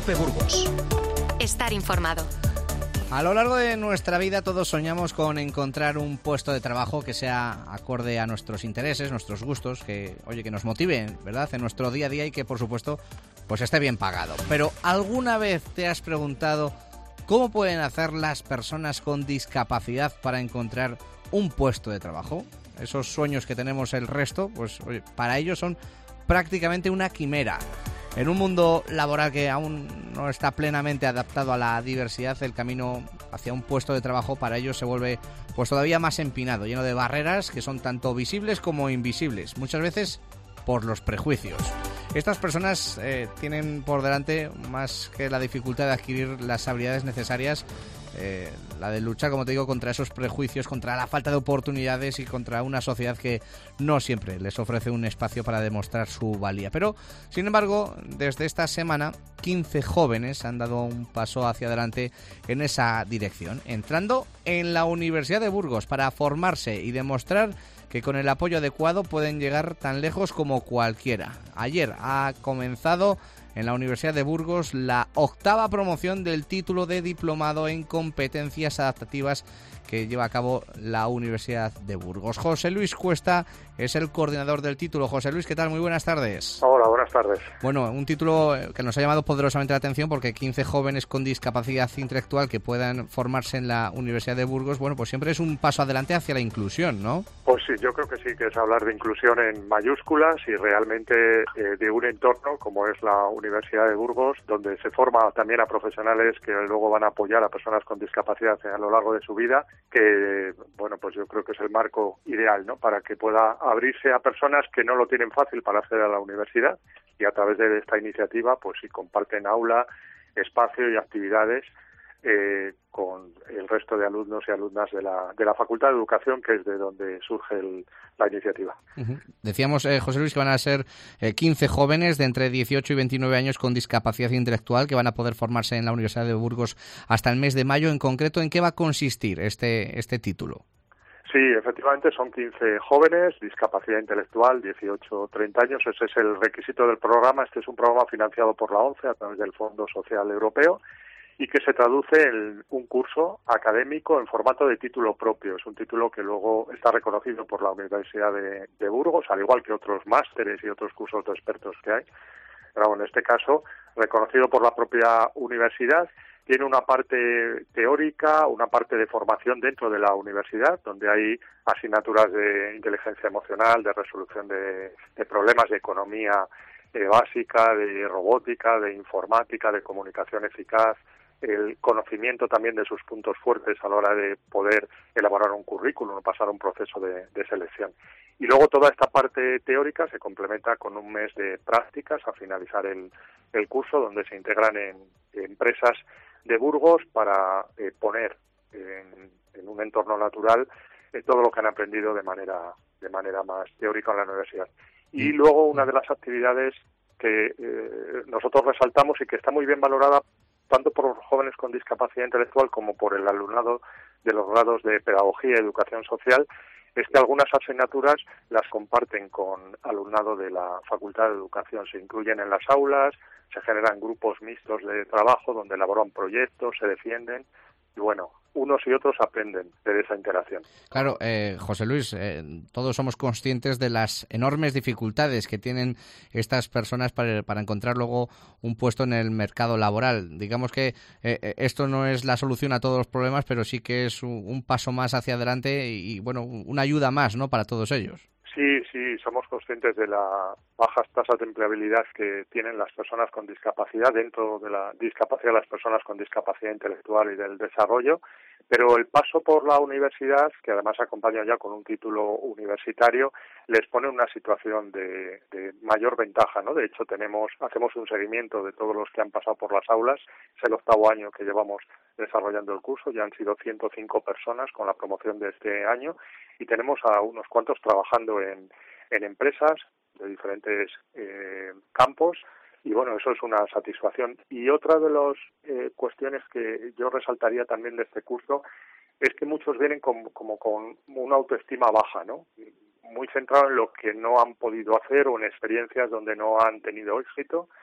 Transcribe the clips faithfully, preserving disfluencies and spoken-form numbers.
COPE Burgos. Estar informado. A lo largo de nuestra vida todos soñamos con encontrar un puesto de trabajo que sea acorde a nuestros intereses, nuestros gustos, que, oye, que nos motive, ¿verdad?, en nuestro día a día y que, por supuesto, pues esté bien pagado. Pero ¿alguna vez te has preguntado cómo pueden hacer las personas con discapacidad para encontrar un puesto de trabajo? Esos sueños que tenemos el resto, pues oye, para ellos son prácticamente una quimera. En un mundo laboral que aún no está plenamente adaptado a la diversidad, el camino hacia un puesto de trabajo para ellos se vuelve pues todavía más empinado, lleno de barreras que son tanto visibles como invisibles, muchas veces por los prejuicios. Estas personas eh, tienen por delante, más que la dificultad de adquirir las habilidades necesarias, eh, la de luchar, como te digo, contra esos prejuicios, contra la falta de oportunidades y contra una sociedad que no siempre les ofrece un espacio para demostrar su valía. Pero, sin embargo, desde esta semana, quince jóvenes han dado un paso hacia adelante en esa dirección, entrando en la Universidad de Burgos para formarse y demostrar que con el apoyo adecuado pueden llegar tan lejos como cualquiera. Ayer ha comenzado en la Universidad de Burgos la octava promoción del título de diplomado en competencias adaptativas que lleva a cabo la Universidad de Burgos. José Luis Cuesta es el coordinador del título. José Luis, ¿qué tal? Muy buenas tardes. Hola, buenas tardes. Bueno, un título que nos ha llamado poderosamente la atención porque quince jóvenes con discapacidad intelectual que puedan formarse en la Universidad de Burgos, bueno, pues siempre es un paso adelante hacia la inclusión, ¿no? Pues sí, yo creo que sí, que es hablar de inclusión en mayúsculas y realmente eh, de un entorno como es la Universidad de Burgos, donde se forma también a profesionales que luego van a apoyar a personas con discapacidad a lo largo de su vida, que, bueno, pues yo creo que es el marco ideal, ¿no?, para que pueda abrirse a personas que no lo tienen fácil para acceder a la universidad, y a través de esta iniciativa, pues sí comparten aula, espacio y actividades eh, con el resto de alumnos y alumnas de la de la Facultad de Educación, que es de donde surge el, la iniciativa. Uh-huh. Decíamos, eh, José Luis, que van a ser eh, quince jóvenes de entre dieciocho y veintinueve años con discapacidad intelectual que van a poder formarse en la Universidad de Burgos hasta el mes de mayo. En concreto, ¿en qué va a consistir este este título? Sí, efectivamente son quince jóvenes, discapacidad intelectual, dieciocho a treinta años, ese es el requisito del programa. Este es un programa financiado por la ONCE a través del Fondo Social Europeo y que se traduce en un curso académico en formato de título propio. Es un título que luego está reconocido por la Universidad de, de Burgos, al igual que otros másteres y otros cursos de expertos que hay. Pero en este caso, reconocido por la propia universidad. Tiene una parte teórica, una parte de formación dentro de la universidad, donde hay asignaturas de inteligencia emocional, de resolución de, de problemas de economía eh, básica, de robótica, de informática, de comunicación eficaz, el conocimiento también de sus puntos fuertes a la hora de poder elaborar un currículum o pasar un proceso de, de selección. Y luego toda esta parte teórica se complementa con un mes de prácticas a finalizar el, el curso, donde se integran en, en empresas de Burgos para eh, poner en, en un entorno natural eh, todo lo que han aprendido de manera de manera más teórica en la universidad. Y luego una de las actividades que eh, nosotros resaltamos y que está muy bien valorada tanto por los jóvenes con discapacidad intelectual como por el alumnado de los grados de Pedagogía y Educación Social, es que algunas asignaturas las comparten con alumnado de la Facultad de Educación. Se incluyen en las aulas, se generan grupos mixtos de trabajo donde elaboran proyectos, se defienden y, bueno, unos y otros aprenden de esa interacción. Claro, eh, José Luis, eh, todos somos conscientes de las enormes dificultades que tienen estas personas para, para encontrar luego un puesto en el mercado laboral. Digamos que eh, esto no es la solución a todos los problemas, pero sí que es un, un paso más hacia adelante y, bueno, una ayuda más, ¿no?, para todos ellos. Sí, sí, somos conscientes de las bajas tasas de empleabilidad que tienen las personas con discapacidad dentro de la discapacidad de las personas con discapacidad intelectual y del desarrollo, pero el paso por la universidad, que además acompaña ya con un título universitario, les pone en una situación de, de mayor ventaja, ¿no? De hecho, tenemos hacemos un seguimiento de todos los que han pasado por las aulas. Es el octavo año que llevamos desarrollando el curso, ya han sido ciento cinco personas con la promoción de este año y tenemos a unos cuantos trabajando en, en empresas de diferentes eh, campos. Y bueno, eso es una satisfacción. Y otra de las eh, cuestiones que yo resaltaría también de este curso es que muchos vienen con, como con una autoestima baja, ¿no? Muy centrado en lo que no han podido hacer o en experiencias donde no han tenido éxito.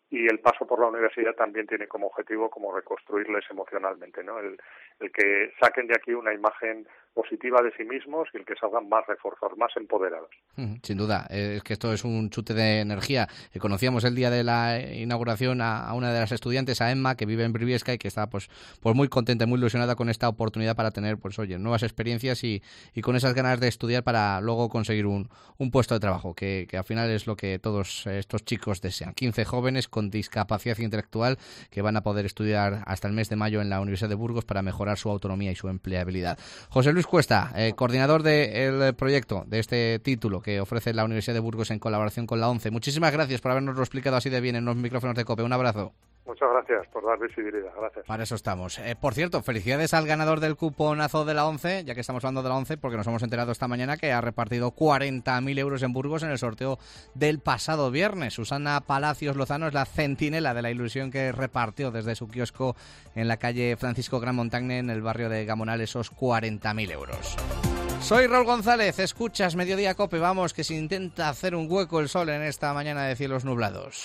y el paso por la universidad también tiene como objetivo como reconstruirles emocionalmente, ¿no? El, el que saquen de aquí una imagen positiva de sí mismos y el que salgan más reforzados, más empoderados. Sin duda, es que esto es un chute de energía. Conocíamos el día de la inauguración a, a una de las estudiantes, a Emma, que vive en Briviesca y que está pues, pues muy contenta, muy ilusionada con esta oportunidad para tener, pues oye, nuevas experiencias y, y con esas ganas de estudiar para luego conseguir un, un puesto de trabajo, que, que al final es lo que todos estos chicos desean. quince jóvenes con discapacidad intelectual que van a poder estudiar hasta el mes de mayo en la Universidad de Burgos para mejorar su autonomía y su empleabilidad. José Luis Cuesta, eh, coordinador del proyecto, de este título que ofrece la Universidad de Burgos en colaboración con la ONCE. Muchísimas gracias por habernoslo explicado así de bien en los micrófonos de COPE. Un abrazo. Muchas gracias por dar visibilidad. Gracias. Para eso estamos. Eh, por cierto, felicidades al ganador del cuponazo de la ONCE, ya que estamos hablando de la ONCE, porque nos hemos enterado esta mañana que ha repartido cuarenta mil euros en Burgos en el sorteo del pasado viernes. Susana Palacios Lozano es la centinela de la ilusión que repartió desde su kiosco en la calle Francisco Gran Montagne, en el barrio de Gamonal, esos cuarenta mil euros. Soy Raúl González, escuchas Mediodía Cope. Vamos, que se intenta hacer un hueco el sol en esta mañana de cielos nublados.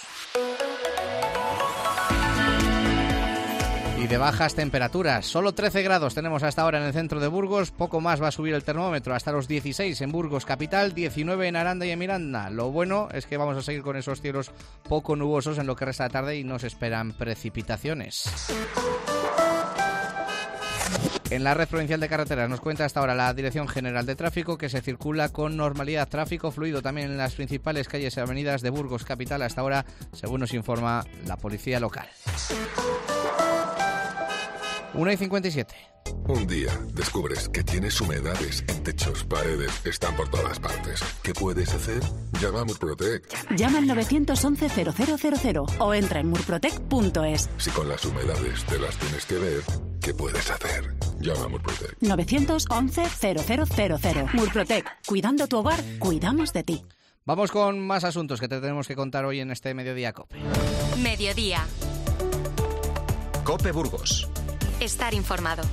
Y de bajas temperaturas, solo trece grados tenemos hasta ahora en el centro de Burgos, poco más va a subir el termómetro, hasta los dieciséis en Burgos capital, diecinueve en Aranda y en Miranda. Lo bueno es que vamos a seguir con esos cielos poco nubosos en lo que resta de tarde y nos esperan precipitaciones. En la red provincial de carreteras nos cuenta hasta ahora la Dirección General de Tráfico que se circula con normalidad, tráfico fluido también en las principales calles y avenidas de Burgos capital hasta ahora, según nos informa la policía local. una y cincuenta y siete. Un día descubres que tienes humedades en techos, paredes, están por todas partes. ¿Qué puedes hacer? Llama a Murprotec. Llama al nueve once cero cero cero cero o entra en murprotec punto es. Si con las humedades te las tienes que ver, ¿qué puedes hacer? Llama a Murprotec. nueve once cero cero cero cero. Murprotec. Cuidando tu hogar, cuidamos de ti. Vamos con más asuntos que te tenemos que contar hoy en este Mediodía Cope. Mediodía. Cope Burgos. Estar informado.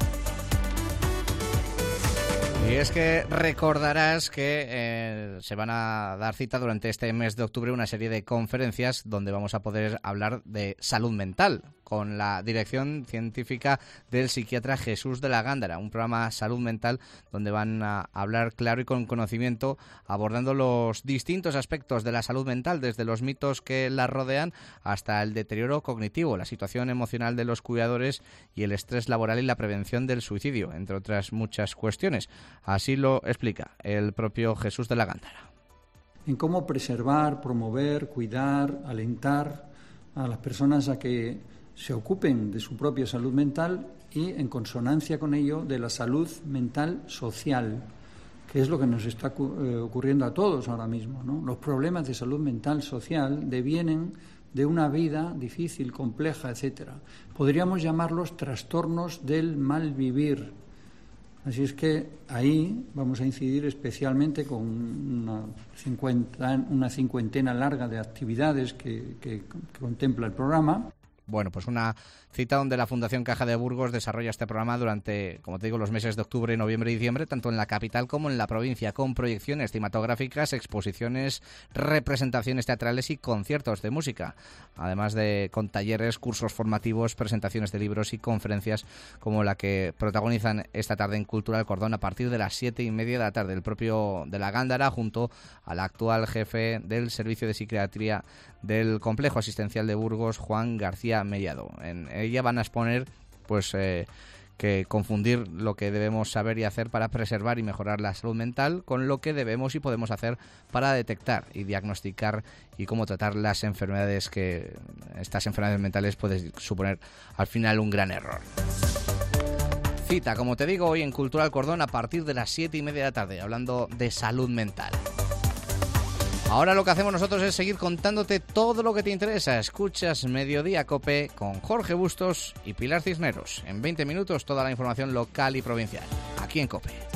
Y es que recordarás que eh, se van a dar cita durante este mes de octubre una serie de conferencias donde vamos a poder hablar de salud mental con la dirección científica del psiquiatra Jesús de la Gándara, un programa salud mental donde van a hablar claro y con conocimiento abordando los distintos aspectos de la salud mental, desde los mitos que la rodean hasta el deterioro cognitivo, la situación emocional de los cuidadores y el estrés laboral y la prevención del suicidio, entre otras muchas cuestiones. Así lo explica el propio Jesús de la Gándara. En cómo preservar, promover, cuidar, alentar a las personas a que se ocupen de su propia salud mental y, en consonancia con ello, de la salud mental social, que es lo que nos está ocurriendo a todos ahora mismo, ¿no? Los problemas de salud mental social devienen de una vida difícil, compleja, etcétera. Podríamos llamarlos trastornos del mal vivir. Así es que ahí vamos a incidir especialmente con una, cincuenta, una cincuentena larga de actividades que, que, que contempla el programa. Bueno, pues una cita donde la Fundación Caja de Burgos desarrolla este programa durante, como te digo, los meses de octubre, noviembre y diciembre, tanto en la capital como en la provincia, con proyecciones cinematográficas, exposiciones, representaciones teatrales y conciertos de música, además de con talleres, cursos formativos, presentaciones de libros y conferencias como la que protagonizan esta tarde en Cultural Cordón a partir de las siete y media de la tarde. El propio de la Gándara, junto al actual jefe del Servicio de Psiquiatría del Complejo Asistencial de Burgos, Juan García Mellado. En ella van a exponer pues eh, que confundir lo que debemos saber y hacer para preservar y mejorar la salud mental con lo que debemos y podemos hacer para detectar y diagnosticar y cómo tratar las enfermedades que estas enfermedades mentales pueden suponer al final un gran error. Cita, como te digo, hoy en Cultural Cordón a partir de las siete y media de la tarde, hablando de salud mental. Ahora lo que hacemos nosotros es seguir contándote todo lo que te interesa. Escuchas Mediodía Cope con Jorge Bustos y Pilar Cisneros. En veinte minutos toda la información local y provincial, aquí en Cope.